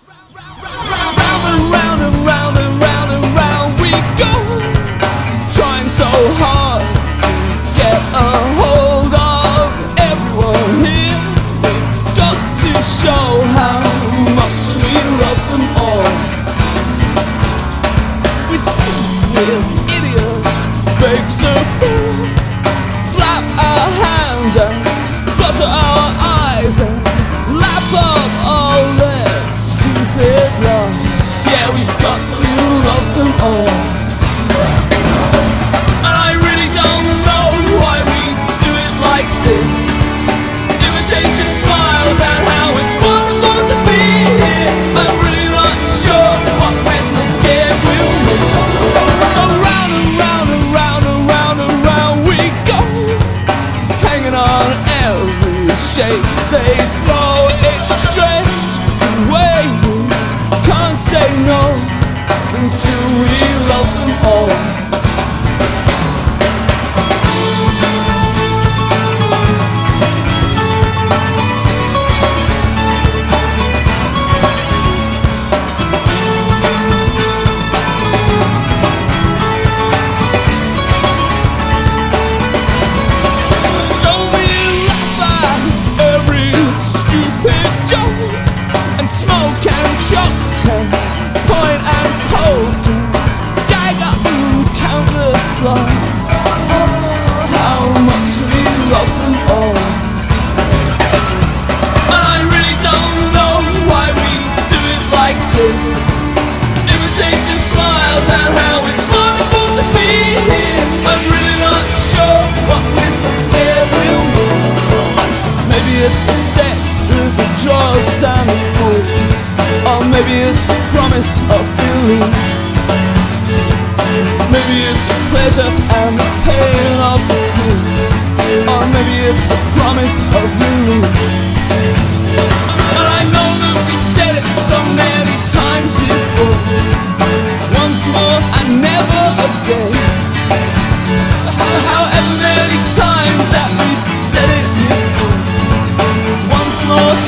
Round and round and round and round and round we go, trying so hard to get a hold of everyone here. We've got to show how much we love them all. We scream with idiot, big surprise, flap our hands and flutter our eyes and lap up all their stupid lies. Yeah, we've got to love them all. And I really don't know why we do it like this. Imitation smiles and how it's wonderful to be here. I'm really not sure what we're so scared we'll miss. So round and round and round and round and round we go, hanging on every shape they throw. It's strange the way we can't say no until we love them all. So we laugh at every stupid joke and smoke and choke and point and poke and gag up and count the slime. How much we love them all. And I really don't know why we do it like this. Imitation smiles and how it's wonderful to be here. I'm really not sure what we're so scared we'll miss. Maybe it's the sex with the drugs and the fools, or maybe it's a promise of belief. Maybe it's the pleasure and the pain of the coup, or maybe it's a promise of relief. And I know that we said it so many times before, once more and never again. However many times that we've said it before, once more